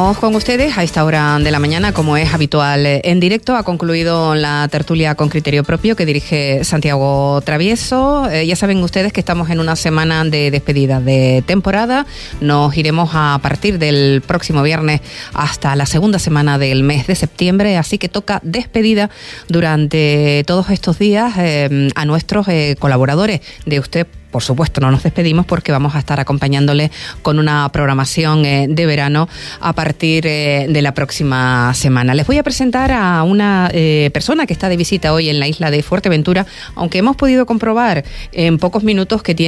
Estamos con ustedes a esta hora de la mañana, como es habitual en directo. Ha concluido la tertulia con criterio propio que dirige Santiago Travieso. Ya saben ustedes que estamos en una semana de despedida de temporada. Nos iremos a partir del próximo viernes hasta la segunda semana del mes de septiembre, así que toca despedida durante todos estos días a nuestros colaboradores. De usted, por supuesto, no nos despedimos porque vamos a estar acompañándole con una programación de verano a partir de la próxima semana. Les voy a presentar a una persona que está de visita hoy en la isla de Fuerteventura, aunque hemos podido comprobar en pocos minutos que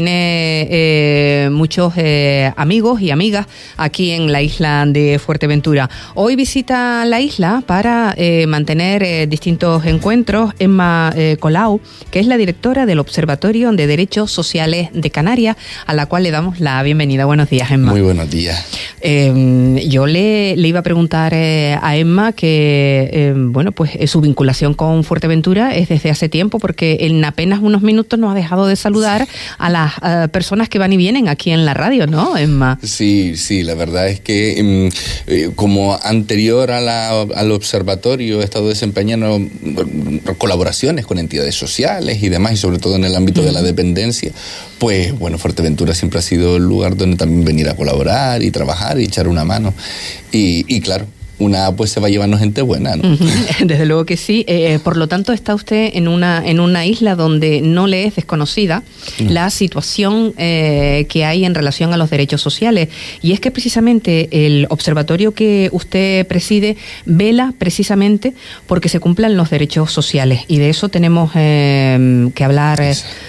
tiene muchos amigos y amigas aquí en la isla de Fuerteventura. Hoy visita la isla para mantener distintos encuentros Emma Colau, que es la directora del Observatorio de Derechos Sociales de Canarias, a la cual le damos la bienvenida. Buenos días, Emma. Muy buenos días. Yo le iba a preguntar a Emma que, su vinculación con Fuerteventura es desde hace tiempo, porque en apenas unos minutos nos ha dejado de saludar a las personas que van y vienen aquí en la radio, ¿no, Emma? Sí, la verdad es que como anterior al observatorio he estado desempeñando colaboraciones con entidades sociales y demás, y sobre todo en el ámbito de la dependencia. Pues bueno, Fuerteventura siempre ha sido el lugar donde también venir a colaborar y trabajar y echar una mano. Y claro, una pues se va llevando gente buena, ¿no? Desde luego que sí. Por lo tanto, está usted en una isla donde no le es desconocida la situación que hay en relación a los derechos sociales. Y es que precisamente el observatorio que usted preside vela precisamente porque se cumplan los derechos sociales. Y de eso tenemos que hablar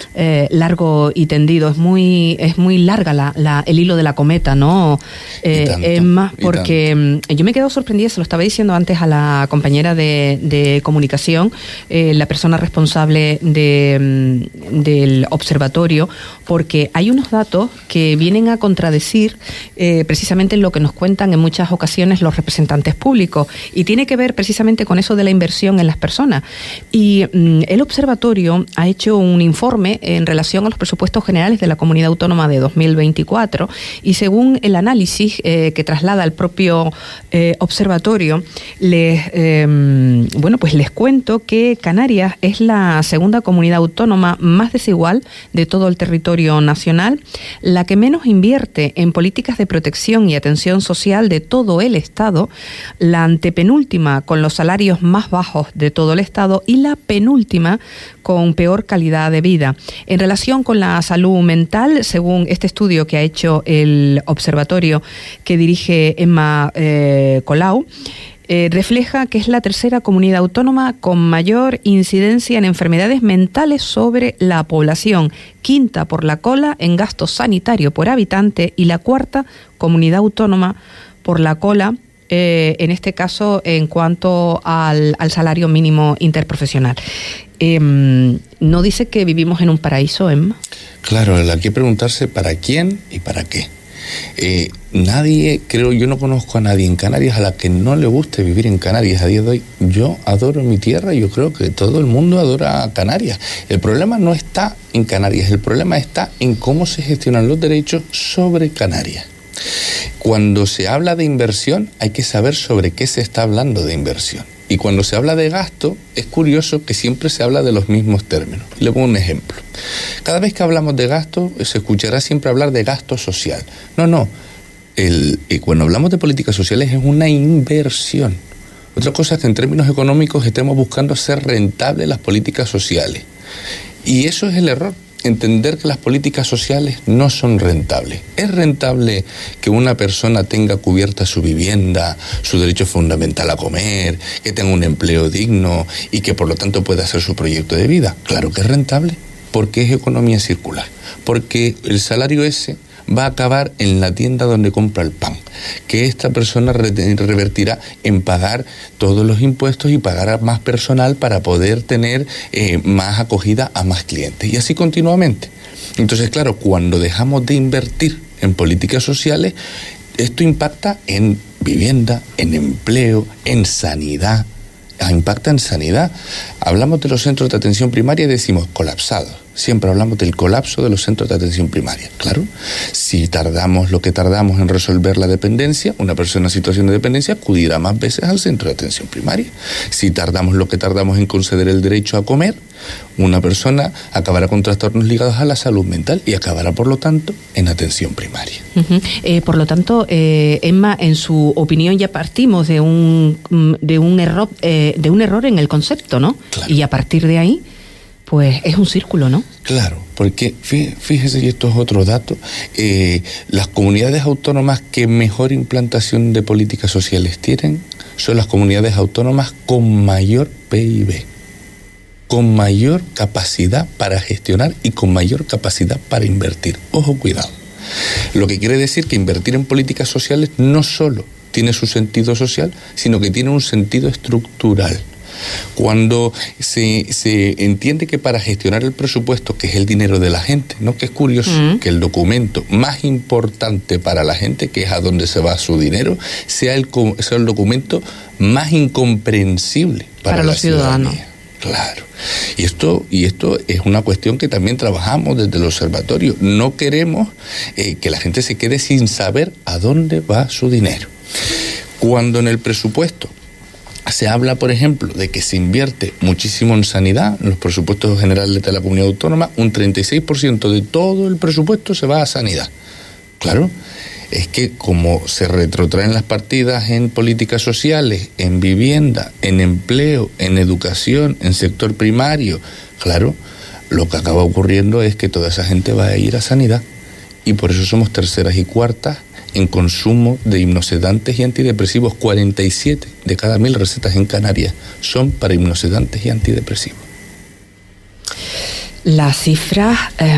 largo y tendido. Es muy larga el hilo de la cometa, ¿no? Emma, porque yo me quedo sorprendida. Se lo estaba diciendo antes a la compañera de comunicación, la persona responsable del observatorio, porque hay unos datos que vienen a contradecir precisamente lo que nos cuentan en muchas ocasiones los representantes públicos, y tiene que ver precisamente con eso de la inversión en las personas. Y el observatorio ha hecho un informe en relación a los presupuestos generales de la Comunidad Autónoma de 2024, y según el análisis que traslada el propio observatorio, les cuento que Canarias es la segunda comunidad autónoma más desigual de todo el territorio nacional, la que menos invierte en políticas de protección y atención social de todo el Estado, la antepenúltima con los salarios más bajos de todo el Estado y la penúltima con peor calidad de vida. En relación con la salud mental, según este estudio que ha hecho el observatorio que dirige Emma Colau, refleja que es la tercera comunidad autónoma con mayor incidencia en enfermedades mentales sobre la población, quinta por la cola en gasto sanitario por habitante y la cuarta comunidad autónoma por la cola, en este caso en cuanto al salario mínimo interprofesional. ¿No dice que vivimos en un paraíso, Emma? Claro, hay que preguntarse para quién y para qué. Yo no conozco a nadie en Canarias a la que no le guste vivir en Canarias a día de hoy. Yo adoro mi tierra y yo creo que todo el mundo adora a Canarias. El problema no está en Canarias, el problema está en cómo se gestionan los derechos sobre Canarias. Cuando se habla de inversión, hay que saber sobre qué se está hablando de inversión. Y cuando se habla de gasto, es curioso que siempre se habla de los mismos términos. Le pongo un ejemplo. Cada vez que hablamos de gasto, se escuchará siempre hablar de gasto social. No. Cuando hablamos de políticas sociales es una inversión. Otra cosa es que en términos económicos estemos buscando hacer rentables las políticas sociales. Y eso es el error. Entender que las políticas sociales no son rentables. ¿Es rentable que una persona tenga cubierta su vivienda, su derecho fundamental a comer, que tenga un empleo digno y que por lo tanto pueda hacer su proyecto de vida? Claro que es rentable, porque es economía circular, porque el salario ese va a acabar en la tienda donde compra el pan, que esta persona revertirá en pagar todos los impuestos y pagar a más personal para poder tener más acogida a más clientes, y así continuamente. Entonces, claro, cuando dejamos de invertir en políticas sociales, esto impacta en vivienda, en empleo, en sanidad. Impacta en sanidad. Hablamos de los centros de atención primaria y decimos colapsados. siempre hablamos del colapso de los centros de atención primaria. Claro, si tardamos lo que tardamos en resolver la dependencia, una persona en situación de dependencia acudirá más veces al centro de atención primaria. Si tardamos lo que tardamos en conceder el derecho a comer, una persona acabará con trastornos ligados a la salud mental y acabará, por lo tanto, en atención primaria. Por lo tanto, Emma, en su opinión ya partimos de un error en el concepto, ¿no? Claro. Y a partir de ahí, pues es un círculo, ¿no? Claro, porque fíjese, y esto es otro dato, las comunidades autónomas que mejor implantación de políticas sociales tienen son las comunidades autónomas con mayor PIB, con mayor capacidad para gestionar y con mayor capacidad para invertir. Ojo, cuidado. Lo que quiere decir que invertir en políticas sociales no solo tiene su sentido social, sino que tiene un sentido estructural. Cuando se entiende que para gestionar el presupuesto, que es el dinero de la gente, ¿no? Que es curioso que el documento más importante para la gente, que es a donde se va su dinero, sea el documento más incomprensible para los ciudadanos. Claro. Y esto es una cuestión que también trabajamos desde el observatorio. No queremos que la gente se quede sin saber a dónde va su dinero. Cuando en el presupuesto se habla, por ejemplo, de que se invierte muchísimo en sanidad, en los presupuestos generales de la comunidad autónoma, un 36% de todo el presupuesto se va a sanidad. Claro, es que como se retrotraen las partidas en políticas sociales, en vivienda, en empleo, en educación, en sector primario, claro, lo que acaba ocurriendo es que toda esa gente va a ir a sanidad y por eso somos terceras y cuartas en consumo de hipnosedantes y antidepresivos. 47 de cada 1000 recetas en Canarias son para hipnosedantes y antidepresivos. Las cifras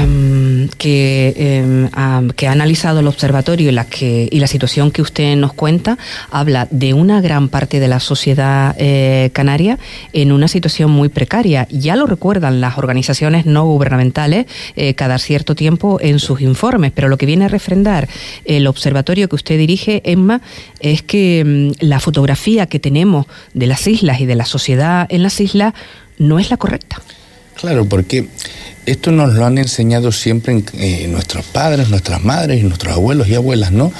que ha analizado el observatorio y la situación que usted nos cuenta habla de una gran parte de la sociedad canaria en una situación muy precaria. Ya lo recuerdan las organizaciones no gubernamentales cada cierto tiempo en sus informes, pero lo que viene a refrendar el observatorio que usted dirige, Emma, es que la fotografía que tenemos de las islas y de la sociedad en las islas no es la correcta. Claro, porque esto nos lo han enseñado siempre nuestros padres, nuestras madres y nuestros abuelos y abuelas, ¿no?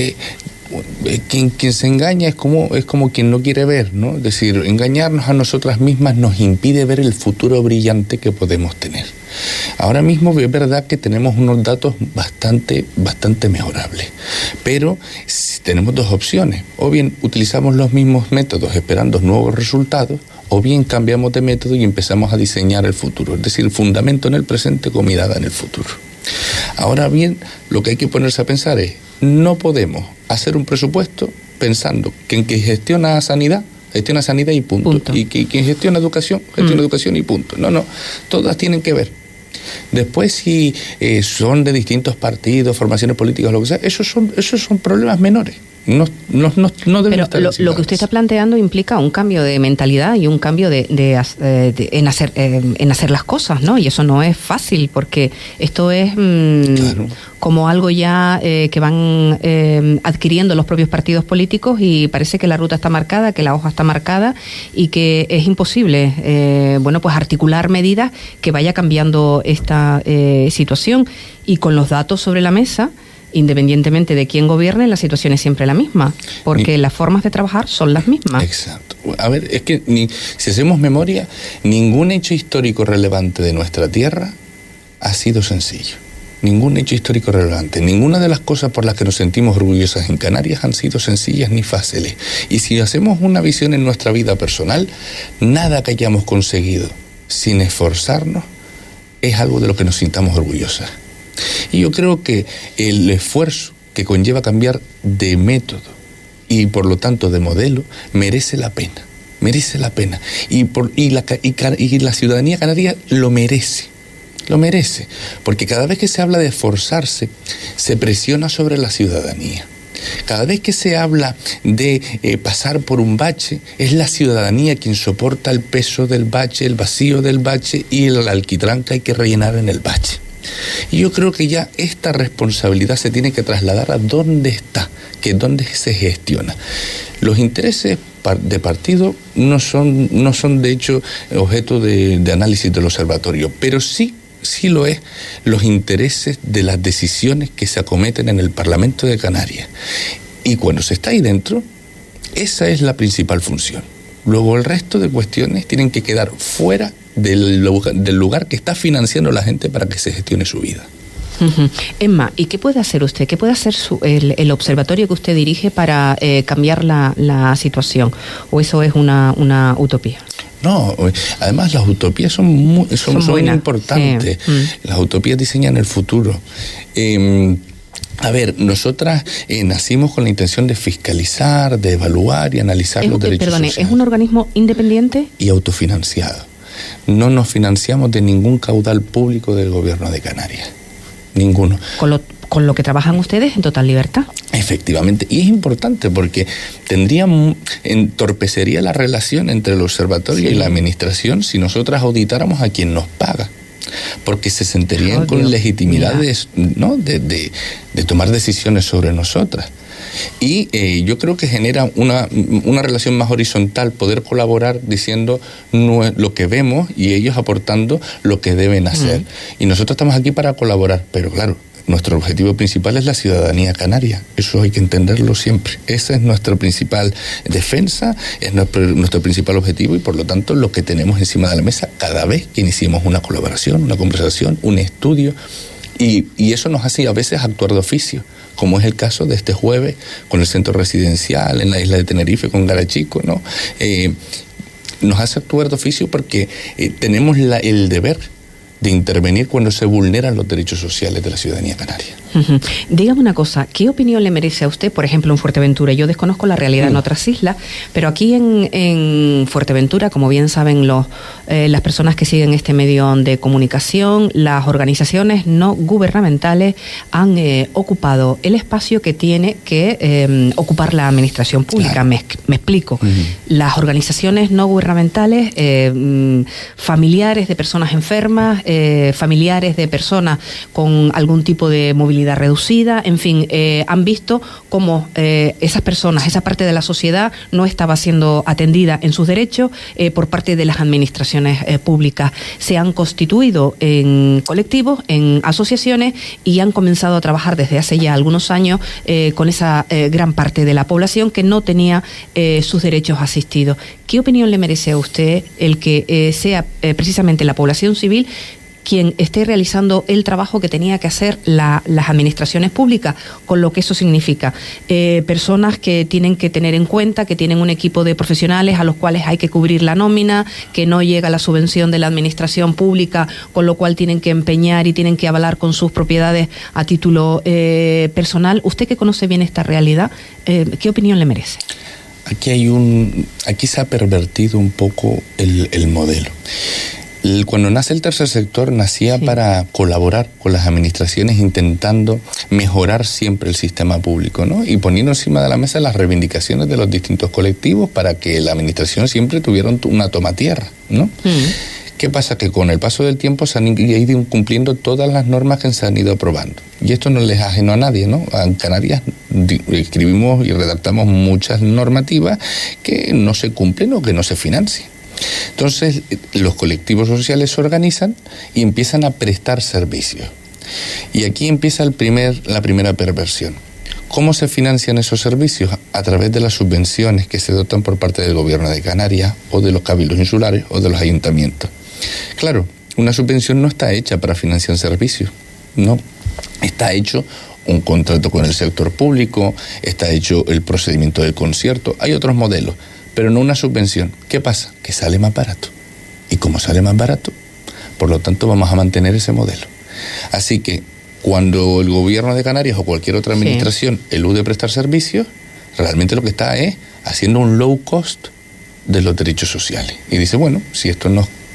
Quien se engaña es como quien no quiere ver, ¿no? Es decir, engañarnos a nosotras mismas nos impide ver el futuro brillante que podemos tener. Ahora mismo es verdad que tenemos unos datos bastante mejorables, pero tenemos dos opciones: o bien utilizamos los mismos métodos esperando nuevos resultados, o bien cambiamos de método y empezamos a diseñar el futuro, es decir, fundamento en el presente con mirada en el futuro. Ahora bien, lo que hay que ponerse a pensar es: no podemos hacer un presupuesto pensando que en quien gestiona sanidad y punto. Y que quien gestiona educación y punto. No, todas tienen que ver. Después, si son de distintos partidos, formaciones políticas, lo que sea, esos son problemas menores. No deben estar Pero lo que usted está planteando implica un cambio de mentalidad y un cambio en hacer las cosas, ¿no? Y eso no es fácil, porque esto es claro, como algo ya que van adquiriendo los propios partidos políticos, y parece que la ruta está marcada, que la hoja está marcada, y que es imposible pues articular medidas que vaya cambiando esta situación. Y con los datos sobre la mesa, independientemente de quién gobierne, la situación es siempre la misma, porque las formas de trabajar son las mismas. Exacto. A ver, es que si hacemos memoria, ningún hecho histórico relevante de nuestra tierra ha sido sencillo. Ningún hecho histórico relevante. Ninguna de las cosas por las que nos sentimos orgullosas en Canarias han sido sencillas ni fáciles. Y si hacemos una visión en nuestra vida personal, nada que hayamos conseguido sin esforzarnos es algo de lo que nos sintamos orgullosas. Y yo creo que el esfuerzo que conlleva cambiar de método y por lo tanto de modelo merece la pena. Y la ciudadanía canaria lo merece, porque cada vez que se habla de esforzarse, se presiona sobre la ciudadanía. Cada vez que se habla de pasar por un bache, es la ciudadanía quien soporta el peso del bache, el vacío del bache y el alquitrán que hay que rellenar en el bache. Y yo creo que ya esta responsabilidad se tiene que trasladar a dónde está, que es dónde se gestiona. Los intereses de partido no son de hecho objeto de análisis del observatorio, pero sí sí lo es, los intereses de las decisiones que se acometen en el Parlamento de Canarias. Y cuando se está ahí dentro, esa es la principal función. Luego el resto de cuestiones tienen que quedar fuera del lugar que está financiando la gente para que se gestione su vida. Emma, ¿y qué puede hacer usted? ¿Qué puede hacer el observatorio que usted dirige para cambiar la situación? ¿O eso es una utopía? No, además las utopías son muy importantes. Sí. Las utopías diseñan el futuro. A ver, nosotras nacimos con la intención de fiscalizar, de evaluar y analizar los derechos sociales. ¿Es un organismo independiente? Y autofinanciado. No nos financiamos de ningún caudal público del gobierno de Canarias. Ninguno. ¿Con lo que trabajan ustedes en total libertad? Efectivamente, y es importante porque entorpecería la relación entre el observatorio y la administración si nosotras auditáramos a quien nos paga, porque se sentirían con legitimidad de tomar decisiones sobre nosotras. Y yo creo que genera una relación más horizontal, poder colaborar diciendo lo que vemos y ellos aportando lo que deben hacer. Y nosotros estamos aquí para colaborar, pero claro, nuestro objetivo principal es la ciudadanía canaria. Eso hay que entenderlo siempre. Esa es nuestra principal defensa, es nuestro principal objetivo y por lo tanto lo que tenemos encima de la mesa cada vez que iniciemos una colaboración, una conversación, un estudio. Y eso nos hace a veces actuar de oficio, como es el caso de este jueves con el centro residencial en la isla de Tenerife, con Garachico, ¿no? Nos hace actuar de oficio porque tenemos el deber de intervenir cuando se vulneran los derechos sociales de la ciudadanía canaria. Dígame una cosa, ¿qué opinión le merece a usted, por ejemplo, en Fuerteventura? Yo desconozco la realidad en otras islas, pero aquí en Fuerteventura, como bien saben las personas que siguen este medio de comunicación, las organizaciones no gubernamentales han ocupado el espacio que tiene que ocupar la administración pública. Claro. Me explico. Las organizaciones no gubernamentales, familiares de personas enfermas, familiares de personas con algún tipo de movilidad reducida, en fin, han visto cómo esas personas, esa parte de la sociedad no estaba siendo atendida en sus derechos por parte de las administraciones públicas. Se han constituido en colectivos, en asociaciones y han comenzado a trabajar desde hace ya algunos años con esa gran parte de la población que no tenía sus derechos asistidos. ¿Qué opinión le merece a usted el que sea precisamente la población civil quien esté realizando el trabajo que tenía que hacer las administraciones públicas, con lo que eso significa? Personas que tienen que tener en cuenta que tienen un equipo de profesionales a los cuales hay que cubrir la nómina, que no llega la subvención de la administración pública, con lo cual tienen que empeñar y tienen que avalar con sus propiedades a título personal. Usted que conoce bien esta realidad, ¿qué opinión le merece? Aquí se ha pervertido un poco el modelo. Cuando nace el tercer sector, nacía para colaborar con las administraciones intentando mejorar siempre el sistema público, ¿no? Y poniendo encima de la mesa las reivindicaciones de los distintos colectivos para que la administración siempre tuviera una toma tierra, ¿no? ¿Qué pasa? Que con el paso del tiempo se han ido incumpliendo todas las normas que se han ido aprobando. Y esto no les es ajeno a nadie, ¿no? En Canarias escribimos y redactamos muchas normativas que no se cumplen o que no se financian. Entonces, los colectivos sociales se organizan y empiezan a prestar servicios. Y aquí empieza la primera perversión. ¿Cómo se financian esos servicios? A través de las subvenciones que se dotan por parte del gobierno de Canarias o de los cabildos insulares o de los ayuntamientos. Claro, una subvención no está hecha para financiar servicios, no. Está hecho un contrato con el sector público, está hecho el procedimiento del concierto, hay otros modelos, pero no una subvención. ¿Qué pasa? Que sale más barato. Y como sale más barato, por lo tanto vamos a mantener ese modelo. Así que cuando el gobierno de Canarias o cualquier otra administración elude prestar servicios, realmente lo que está es haciendo un low cost de los derechos sociales. Y dice, bueno, si esto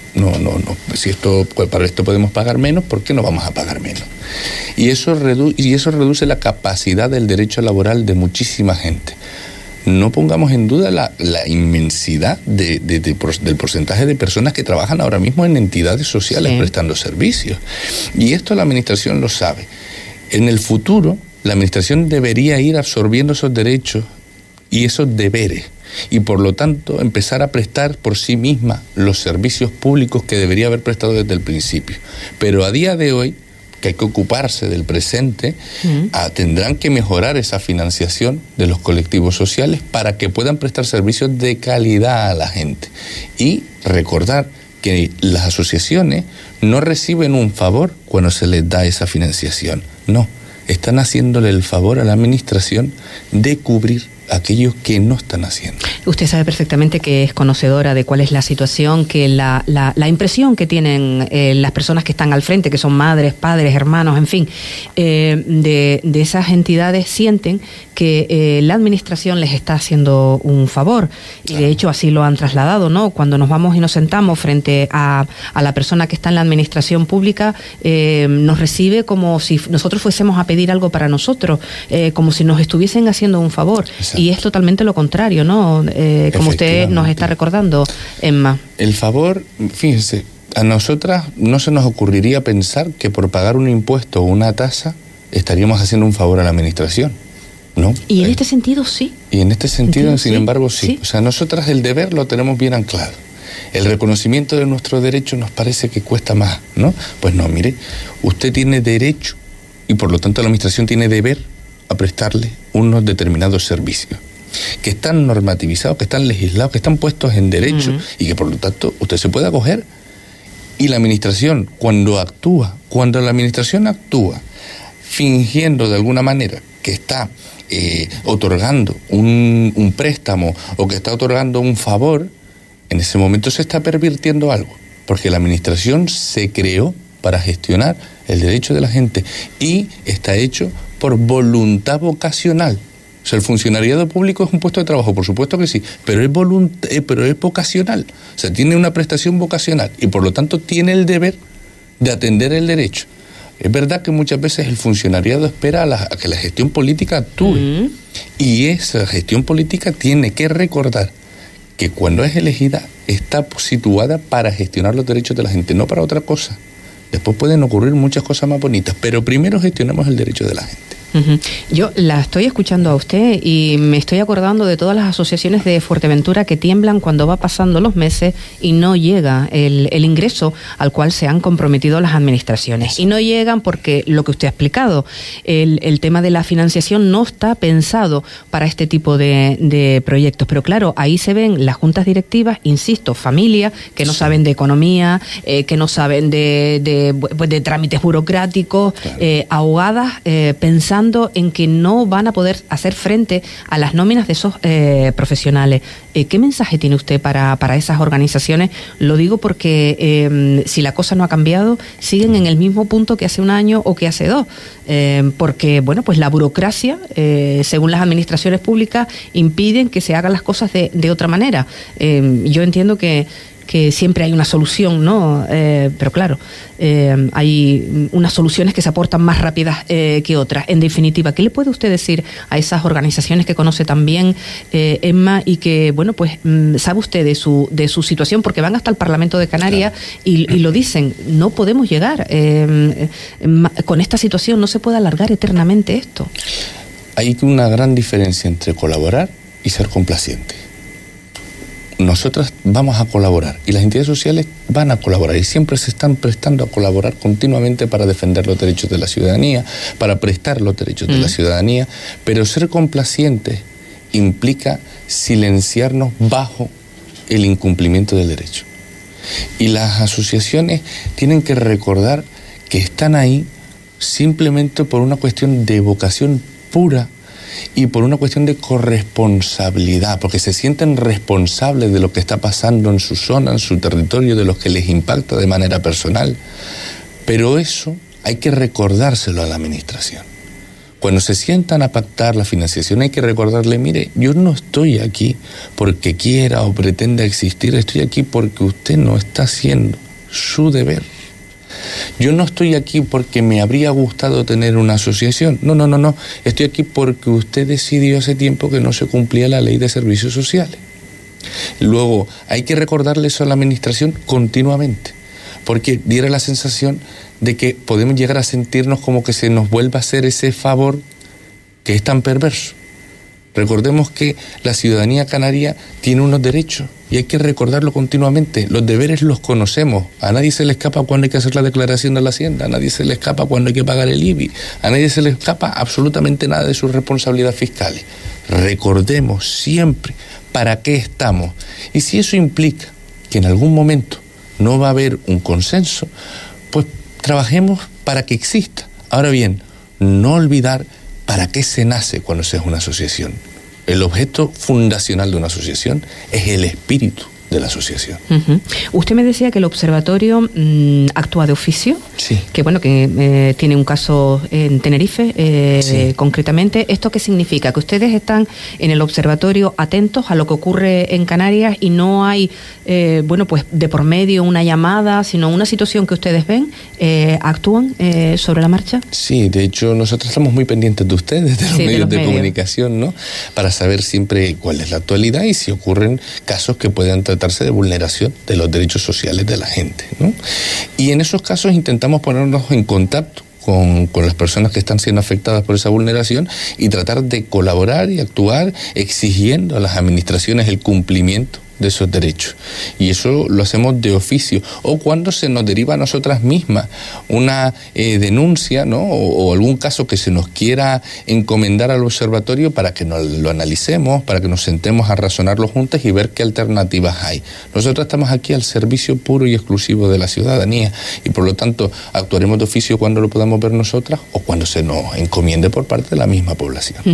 para esto podemos pagar menos, ¿por qué no vamos a pagar menos? Y eso reduce la capacidad del derecho laboral de muchísima gente. No pongamos en duda la inmensidad del porcentaje de personas que trabajan ahora mismo en entidades sociales prestando servicios. Y esto la administración lo sabe. En el futuro, la administración debería ir absorbiendo esos derechos y esos deberes, y por lo tanto empezar a prestar por sí misma los servicios públicos que debería haber prestado desde el principio. Pero a día de hoy, que hay que ocuparse del presente, tendrán que mejorar esa financiación de los colectivos sociales para que puedan prestar servicios de calidad a la gente. Y recordar que las asociaciones no reciben un favor cuando se les da esa financiación, no, están haciéndole el favor a la administración de cubrir aquellos que no están haciendo. Usted sabe perfectamente que es conocedora de cuál es la situación, que la impresión que tienen las personas que están al frente, que son madres, padres, hermanos, en fin, de esas entidades, sienten que la administración les está haciendo un favor, y de hecho así lo han trasladado, ¿no? Cuando nos vamos y nos sentamos frente a la persona que está en la administración pública, nos recibe como si nosotros fuésemos a pedir algo para nosotros, como si nos estuviesen haciendo un favor. Exacto. Y es totalmente lo contrario, ¿no? Como usted nos está recordando, Emma. El favor, fíjense, a nosotras no se nos ocurriría pensar que por pagar un impuesto o una tasa estaríamos haciendo un favor a la administración, ¿no? Y en este sentido sí. Y en este sentido, sin embargo, sí. Sí. O sea, nosotras el deber lo tenemos bien anclado. El reconocimiento de nuestro derecho nos parece que cuesta más, ¿no? Pues no, mire, usted tiene derecho y por lo tanto la administración tiene deber a prestarle unos determinados servicios que están normativizados, que están legislados, que están puestos en derecho y que por lo tanto usted se puede acoger. Y la administración, cuando la administración actúa fingiendo de alguna manera que está otorgando un préstamo o que está otorgando un favor, en ese momento se está pervirtiendo algo, porque la administración se creó para gestionar el derecho de la gente y está hecho por voluntad vocacional. O sea, el funcionariado público es un puesto de trabajo, por supuesto que sí, pero es vocacional. O sea, tiene una prestación vocacional y por lo tanto tiene el deber de atender el derecho. Es verdad que muchas veces el funcionariado espera a que la gestión política actúe y esa gestión política tiene que recordar que cuando es elegida está situada para gestionar los derechos de la gente, no para otra cosa. Después pueden ocurrir muchas cosas más bonitas, pero primero gestionamos el derecho de la gente. Yo la estoy escuchando a usted y me estoy acordando de todas las asociaciones de Fuerteventura que tiemblan cuando va pasando los meses y no llega el ingreso al cual se han comprometido las administraciones. Y no llegan porque lo que usted ha explicado, el tema de la financiación no está pensado para este tipo de proyectos. Pero claro, ahí se ven las juntas directivas, insisto, familias que no saben de economía, que no saben de trámites burocráticos, ahogadas, pensando en que no van a poder hacer frente a las nóminas de esos profesionales. ¿Qué mensaje tiene usted para esas organizaciones? Lo digo porque si la cosa no ha cambiado, siguen en el mismo punto que hace un año o que hace dos. Porque, bueno, pues la burocracia, según las administraciones públicas, impiden que se hagan las cosas de otra manera. Yo entiendo que siempre hay una solución, ¿no? Pero claro, hay unas soluciones que se aportan más rápidas que otras. En definitiva, ¿qué le puede usted decir a esas organizaciones que conoce también, Emma, y que, bueno, pues sabe usted de su situación, porque van hasta el Parlamento de Canarias, claro, y lo dicen, no podemos llegar, con esta situación no se puede alargar eternamente esto? Hay una gran diferencia entre colaborar y ser complaciente. Nosotras vamos a colaborar y las entidades sociales van a colaborar y siempre se están prestando a colaborar continuamente para defender los derechos de la ciudadanía, para prestar los derechos de la ciudadanía, pero ser complacientes implica silenciarnos bajo el incumplimiento del derecho. Y las asociaciones tienen que recordar que están ahí simplemente por una cuestión de vocación pura y por una cuestión de corresponsabilidad, porque se sienten responsables de lo que está pasando en su zona, en su territorio, de lo que les impacta de manera personal. Pero eso hay que recordárselo a la administración. Cuando se sientan a pactar la financiación hay que recordarle, mire, yo no estoy aquí porque quiera o pretenda existir, estoy aquí porque usted no está haciendo su deber. Yo no estoy aquí porque me habría gustado tener una asociación. No. Estoy aquí porque usted decidió hace tiempo que no se cumplía la ley de servicios sociales. Luego, hay que recordarle eso a la administración continuamente, porque diera la sensación de que podemos llegar a sentirnos como que se nos vuelva a hacer ese favor que es tan perverso. Recordemos que la ciudadanía canaria tiene unos derechos y hay que recordarlo continuamente. Los deberes los conocemos. A nadie se le escapa cuando hay que hacer la declaración de la Hacienda, a nadie se le escapa cuando hay que pagar el IBI, a nadie se le escapa absolutamente nada de sus responsabilidades fiscales. Recordemos siempre para qué estamos. Y si eso implica que en algún momento no va a haber un consenso, pues trabajemos para que exista. Ahora bien, no olvidar para qué se nace cuando se es una asociación. El objeto fundacional de una asociación es el espíritu de la asociación. Usted me decía que el observatorio actúa de oficio, sí. Que bueno, que tiene un caso en Tenerife, sí. Concretamente. ¿Esto qué significa? Que ustedes están en el observatorio atentos a lo que ocurre en Canarias y no hay, pues de por medio una llamada, sino una situación que ustedes ven, actúan sobre la marcha. Sí, de hecho nosotros estamos muy pendientes de ustedes, de los medios de comunicación, ¿no? Para saber siempre cuál es la actualidad y si ocurren casos que puedan tratarse de vulneración de los derechos sociales de la gente, ¿no? Y en esos casos intentamos ponernos en contacto con las personas que están siendo afectadas por esa vulneración y tratar de colaborar y actuar exigiendo a las administraciones el cumplimiento de esos derechos. Y eso lo hacemos de oficio. O cuando se nos deriva a nosotras mismas una denuncia, ¿no? O algún caso que se nos quiera encomendar al observatorio para que nos lo analicemos, para que nos sentemos a razonarlo juntas y ver qué alternativas hay. Nosotros estamos aquí al servicio puro y exclusivo de la ciudadanía y por lo tanto actuaremos de oficio cuando lo podamos ver nosotras o cuando se nos encomiende por parte de la misma población.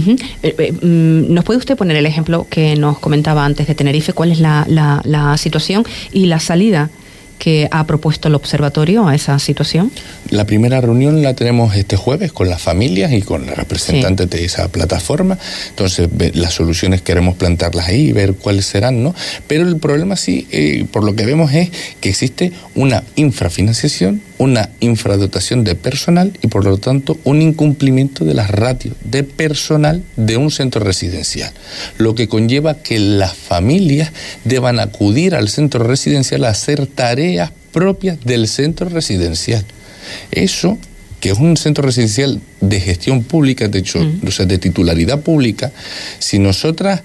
¿Nos puede usted poner el ejemplo que nos comentaba antes de Tenerife? ¿Cuál es la situación y la salida que ha propuesto el observatorio a esa situación? La primera reunión la tenemos este jueves con las familias y con los representantes de esa plataforma. Entonces, las soluciones queremos plantearlas ahí y ver cuáles serán, ¿no? Pero el problema sí, por lo que vemos, es que existe una infrafinanciación, una infradotación de personal y, por lo tanto, un incumplimiento de las ratios de personal de un centro residencial, lo que conlleva que las familias deban acudir al centro residencial a hacer tareas propias del centro residencial. Eso, que es un centro residencial de gestión pública, de hecho, o sea, de titularidad pública, si nosotras,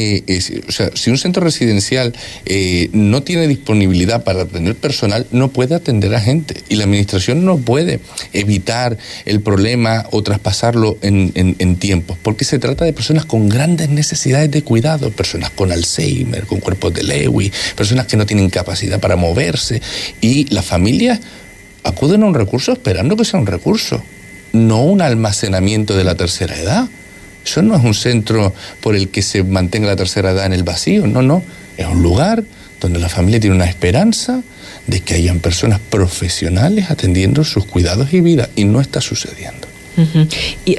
si un centro residencial no tiene disponibilidad para tener personal, no puede atender a gente y la administración no puede evitar el problema o traspasarlo en tiempos, porque se trata de personas con grandes necesidades de cuidado, personas con Alzheimer, con cuerpos de Lewy, personas que no tienen capacidad para moverse y las familias acuden a un recurso esperando que sea un recurso, no un almacenamiento de la tercera edad. Eso no es un centro por el que se mantenga la tercera edad en el vacío, no. Es un lugar donde la familia tiene una esperanza de que hayan personas profesionales atendiendo sus cuidados y vida, y no está sucediendo. Y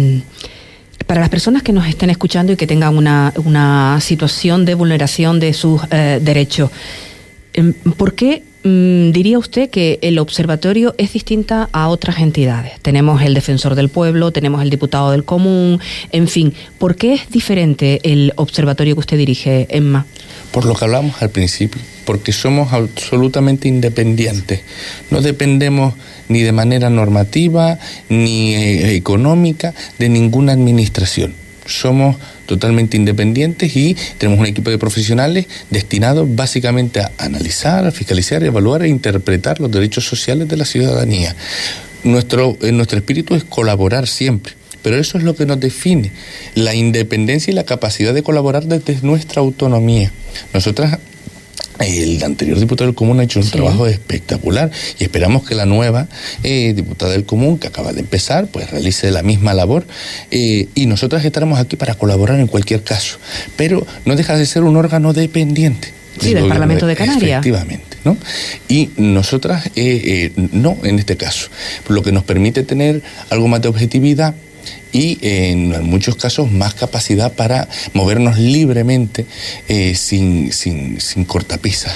para las personas que nos estén escuchando y que tengan una situación de vulneración de sus derechos, ¿por qué diría usted que el observatorio es distinta a otras entidades? Tenemos el defensor del pueblo, tenemos el diputado del común, en fin, ¿por qué es diferente el observatorio que usted dirige, Emma? Por lo que hablamos al principio, porque somos absolutamente independientes. No dependemos ni de manera normativa ni económica de ninguna administración. Somos totalmente independientes y tenemos un equipo de profesionales destinados básicamente a analizar, a fiscalizar, evaluar e interpretar los derechos sociales de la ciudadanía. Nuestro espíritu es colaborar siempre, pero eso es lo que nos define, la independencia y la capacidad de colaborar desde nuestra autonomía. Nosotras, el anterior diputado del Común ha hecho un trabajo espectacular y esperamos que la nueva diputada del Común, que acaba de empezar, pues realice la misma labor y nosotras estaremos aquí para colaborar en cualquier caso, pero no deja de ser un órgano dependiente. Del Parlamento de Canarias. Efectivamente, ¿no? Y nosotras no en este caso, lo que nos permite tener algo más de objetividad y en muchos casos más capacidad para movernos libremente sin cortapisas.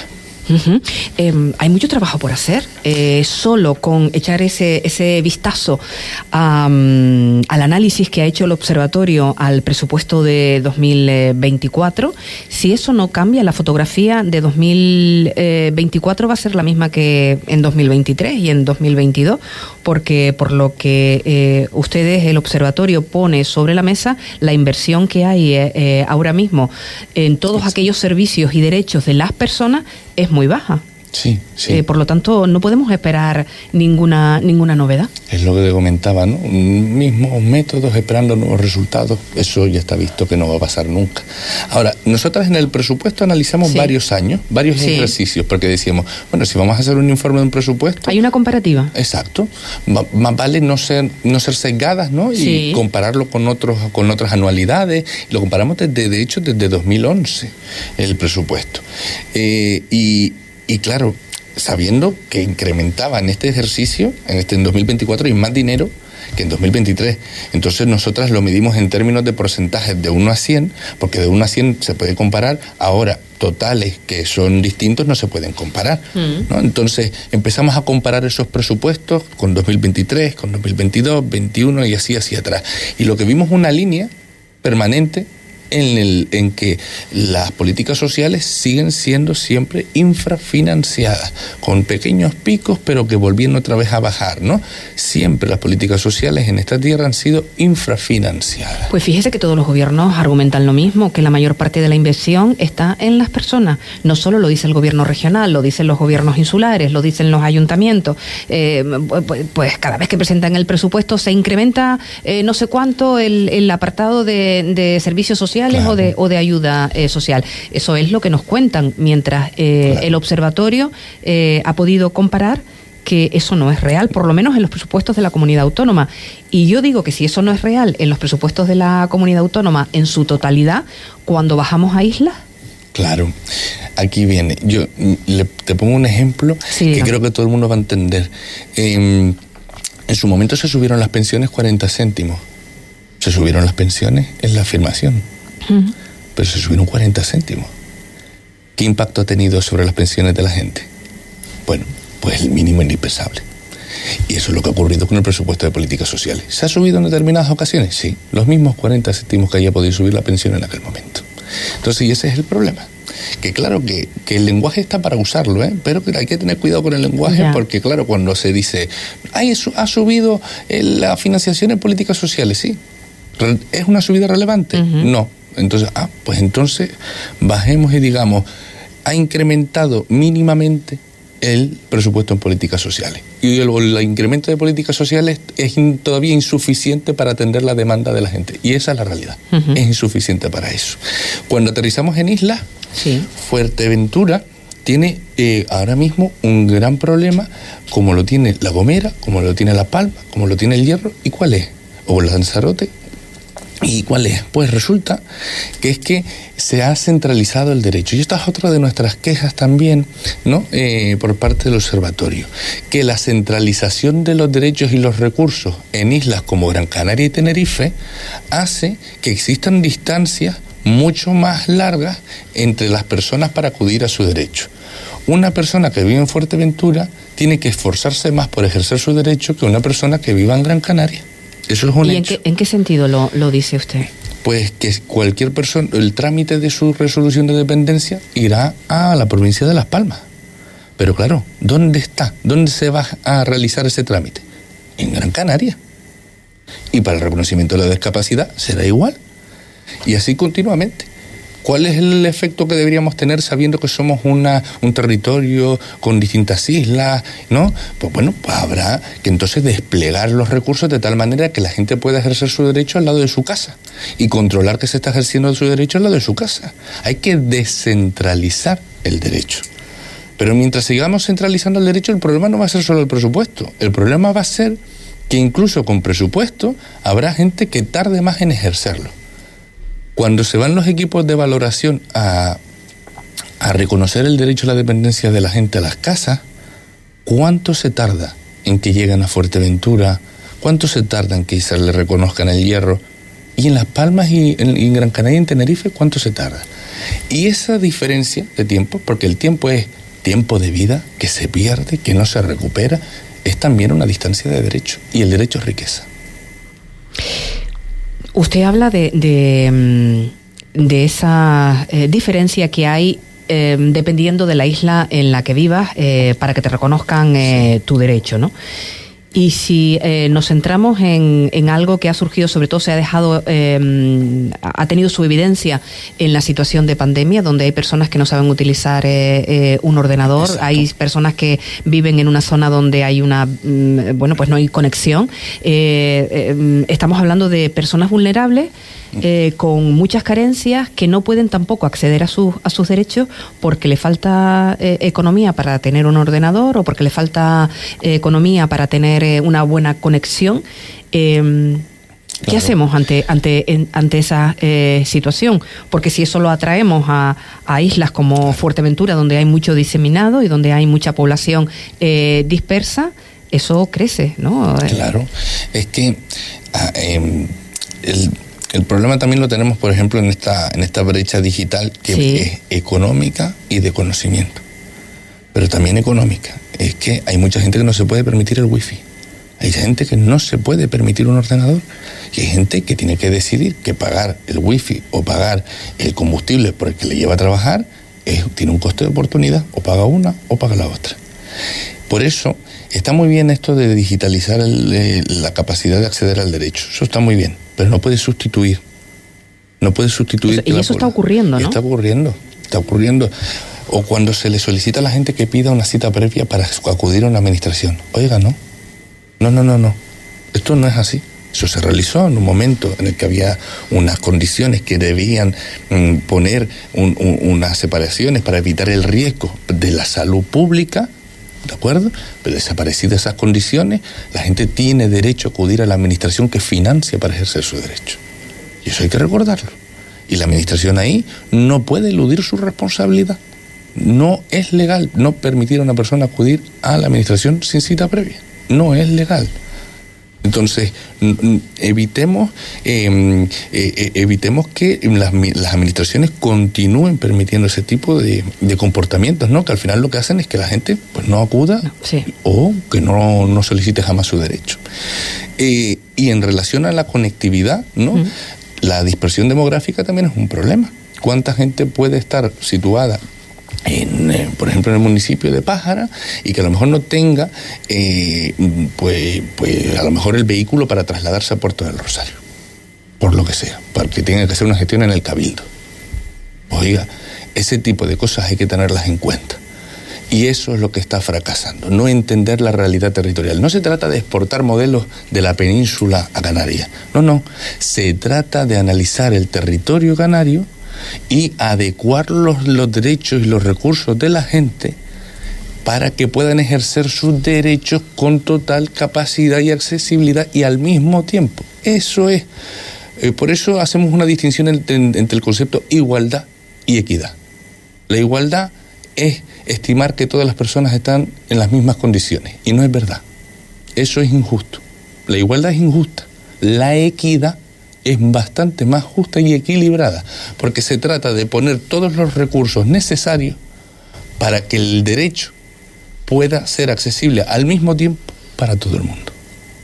Hay mucho trabajo por hacer. Solo con echar ese vistazo al análisis que ha hecho el observatorio al presupuesto de 2024, si eso no cambia, la fotografía de 2024 va a ser la misma que en 2023 y en 2022, porque por lo que ustedes, el observatorio, pone sobre la mesa, la inversión que hay ahora mismo en todos aquellos servicios y derechos de las personas es muy baja. Sí, sí. Por lo tanto, no podemos esperar ninguna novedad. Es lo que te comentaba, ¿no? Mismos métodos esperando nuevos resultados, eso ya está visto que no va a pasar nunca. Ahora, nosotros en el presupuesto analizamos varios años, varios ejercicios, porque decíamos, bueno, si vamos a hacer un informe de un presupuesto... Hay una comparativa. Exacto. Más vale no ser sesgadas, ¿no? Y compararlo con otras anualidades. Lo comparamos de hecho desde 2011, el presupuesto. Y claro, sabiendo que incrementaba en este ejercicio, en 2024, hay más dinero que en 2023. Entonces nosotras lo medimos en términos de porcentajes de 1 a 100, porque de 1 a 100 se puede comparar. Ahora, totales que son distintos no se pueden comparar, ¿no? Entonces empezamos a comparar esos presupuestos con 2023, con 2022, 2021 y así hacia atrás. Y lo que vimos es una línea permanente en que las políticas sociales siguen siendo siempre infrafinanciadas, con pequeños picos, pero que volviendo otra vez a bajar, ¿no? Siempre las políticas sociales en esta tierra han sido infrafinanciadas. Pues fíjese que todos los gobiernos argumentan lo mismo, que la mayor parte de la inversión está en las personas. No solo lo dice el gobierno regional, lo dicen los gobiernos insulares, lo dicen los ayuntamientos. Pues cada vez que presentan el presupuesto se incrementa no sé cuánto el apartado de servicios sociales. Claro. o de ayuda social. Eso es lo que nos cuentan, mientras el observatorio ha podido comparar que eso no es real, por lo menos en los presupuestos de la comunidad autónoma. Y yo digo que si eso no es real en los presupuestos de la comunidad autónoma en su totalidad, cuando bajamos a islas... Claro, aquí viene. Yo te pongo un ejemplo que creo que todo el mundo va a entender. En su momento se subieron las pensiones 40 céntimos. Se subieron las pensiones en la afirmación. Pero se subieron 40 céntimos. ¿Qué impacto ha tenido sobre las pensiones de la gente? Bueno, pues el mínimo indispensable. Y eso es lo que ha ocurrido con el presupuesto de políticas sociales. ¿Se ha subido en determinadas ocasiones? Sí, los mismos 40 céntimos que haya podido subir la pensión en aquel momento. Entonces, y ese es el problema. Que claro que el lenguaje está para usarlo, pero que hay que tener cuidado con el lenguaje, porque claro, cuando se dice, ha subido la financiación en políticas sociales, sí. ¿Es una subida relevante? No. Entonces, pues entonces bajemos y digamos, ha incrementado mínimamente el presupuesto en políticas sociales. Y el incremento de políticas sociales es todavía insuficiente para atender la demanda de la gente. Y esa es la realidad. Es insuficiente para eso. Cuando aterrizamos en islas, Fuerteventura tiene ahora mismo un gran problema, como lo tiene La Gomera, como lo tiene La Palma, como lo tiene El Hierro. ¿Y cuál es? O Lanzarote. ¿Y cuál es? Pues resulta que es que se ha centralizado el derecho. Y esta es otra de nuestras quejas también, ¿no? Por parte del observatorio. Que la centralización de los derechos y los recursos en islas como Gran Canaria y Tenerife hace que existan distancias mucho más largas entre las personas para acudir a su derecho. Una persona que vive en Fuerteventura tiene que esforzarse más por ejercer su derecho que una persona que viva en Gran Canaria. Eso es un hecho. ¿En qué sentido lo dice usted? Pues que cualquier persona, el trámite de su resolución de dependencia irá a la provincia de Las Palmas. Pero claro, ¿dónde está? ¿Dónde se va a realizar ese trámite? En Gran Canaria. Y para el reconocimiento de la discapacidad será igual. Y así continuamente. ¿Cuál es el efecto que deberíamos tener sabiendo que somos un territorio con distintas islas, ¿no? Pues bueno, pues habrá que entonces desplegar los recursos de tal manera que la gente pueda ejercer su derecho al lado de su casa y controlar que se está ejerciendo su derecho al lado de su casa. Hay que descentralizar el derecho. Pero mientras sigamos centralizando el derecho, el problema no va a ser solo el presupuesto. El problema va a ser que incluso con presupuesto habrá gente que tarde más en ejercerlo. Cuando se van los equipos de valoración a reconocer el derecho a la dependencia de la gente a las casas, ¿cuánto se tarda en que lleguen a Fuerteventura? ¿Cuánto se tarda en que se le reconozcan El Hierro? Y en Las Palmas y en Gran Canaria y en Tenerife, ¿cuánto se tarda? Y esa diferencia de tiempo, porque el tiempo es tiempo de vida que se pierde, que no se recupera, es también una distancia de derecho, y el derecho es riqueza. Usted habla de esa diferencia que hay dependiendo de la isla en la que vivas para que te reconozcan tu derecho, ¿no? Y si nos centramos en algo que ha surgido, sobre todo se ha dejado, ha tenido su evidencia en la situación de pandemia, donde hay personas que no saben utilizar un ordenador. Exacto. Hay personas que viven en una zona donde hay pues no hay conexión. Estamos hablando de personas vulnerables con muchas carencias que no pueden tampoco acceder a sus derechos porque le falta economía para tener un ordenador o porque le falta economía para tener una buena conexión. ¿Qué hacemos ante esa situación? Porque si eso lo atraemos a islas como Fuerteventura, donde hay mucho diseminado y donde hay mucha población dispersa, eso crece, ¿no? Claro, es que el problema también lo tenemos, por ejemplo, en esta brecha digital que es económica y de conocimiento, pero también económica. Es que hay mucha gente que no se puede permitir el wifi, hay gente que no se puede permitir un ordenador, y hay gente que tiene que decidir que pagar el wifi o pagar el combustible por el que le lleva a trabajar tiene un coste de oportunidad, o paga una o paga la otra. Por eso está muy bien esto de digitalizar la capacidad de acceder al derecho, eso está muy bien, pero no puede sustituir. Y eso está ocurriendo, ¿no? Está ocurriendo. O cuando se le solicita a la gente que pida una cita previa para acudir a una administración. Oiga, no. Esto no es así. Eso se realizó en un momento en el que había unas condiciones que debían poner unas separaciones para evitar el riesgo de la salud pública, ¿de acuerdo? Pero desaparecidas esas condiciones, la gente tiene derecho a acudir a la administración que financia para ejercer su derecho. Y eso hay que recordarlo. Y la administración ahí no puede eludir su responsabilidad. No es legal no permitir a una persona acudir a la administración sin cita previa. No es legal. Entonces, evitemos que las administraciones continúen permitiendo ese tipo de comportamientos, ¿no? Que al final lo que hacen es que la gente pues no acuda o que no solicite jamás su derecho. Y en relación a la conectividad, ¿no? La dispersión demográfica también es un problema. ¿Cuánta gente puede estar situada por ejemplo, en el municipio de Pájara, y que a lo mejor no tenga pues a lo mejor el vehículo para trasladarse a Puerto del Rosario, por lo que sea, porque tiene que hacer una gestión en el Cabildo? Oiga, ese tipo de cosas hay que tenerlas en cuenta. Y eso es lo que está fracasando, no entender la realidad territorial. No se trata de exportar modelos de la península a Canarias. No. Se trata de analizar el territorio canario y adecuar los derechos y los recursos de la gente para que puedan ejercer sus derechos con total capacidad y accesibilidad y al mismo tiempo. Eso es. Por eso hacemos una distinción entre el concepto igualdad y equidad. La igualdad es estimar que todas las personas están en las mismas condiciones, y no es verdad. Eso es injusto. La igualdad es injusta. La equidad es bastante más justa y equilibrada, porque se trata de poner todos los recursos necesarios para que el derecho pueda ser accesible al mismo tiempo para todo el mundo.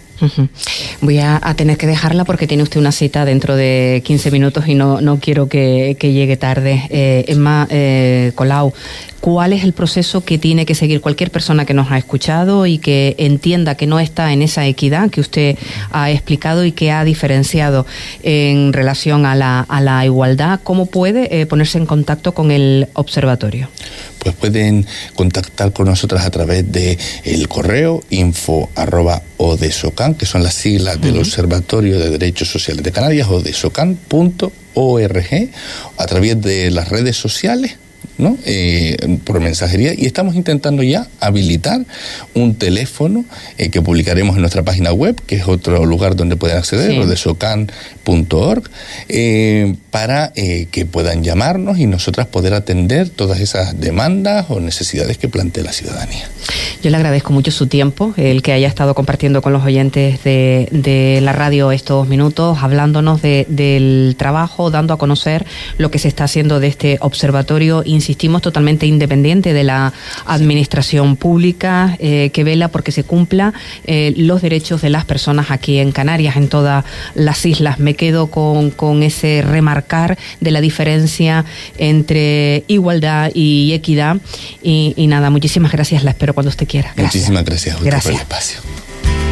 Voy a tener que dejarla porque tiene usted una cita dentro de 15 minutos y no quiero que llegue tarde. Emma Colau, ¿cuál es el proceso que tiene que seguir cualquier persona que nos ha escuchado y que entienda que no está en esa equidad que usted ha explicado y que ha diferenciado en relación a la igualdad? ¿Cómo puede ponerse en contacto con el observatorio? Pues pueden contactar con nosotras a través de el correo info@odesocan, que son las siglas del Observatorio de Derechos Sociales de Canarias, odesocan.org, a través de las redes sociales, ¿no? Por mensajería, y estamos intentando ya habilitar un teléfono que publicaremos en nuestra página web, que es otro lugar donde pueden acceder, odesocan.org, para que puedan llamarnos y nosotras poder atender todas esas demandas o necesidades que plantea la ciudadanía. Yo le agradezco mucho su tiempo, el que haya estado compartiendo con los oyentes de la radio estos minutos, hablándonos del trabajo, dando a conocer lo que se está haciendo de este observatorio, insistimos, totalmente independiente de la administración pública, que vela porque se cumpla los derechos de las personas aquí en Canarias, en todas las islas. Me quedo con ese remarcar de la diferencia entre igualdad y equidad y nada, muchísimas gracias, la espero cuando usted quiera. Gracias. Muchísimas gracias a usted por el espacio.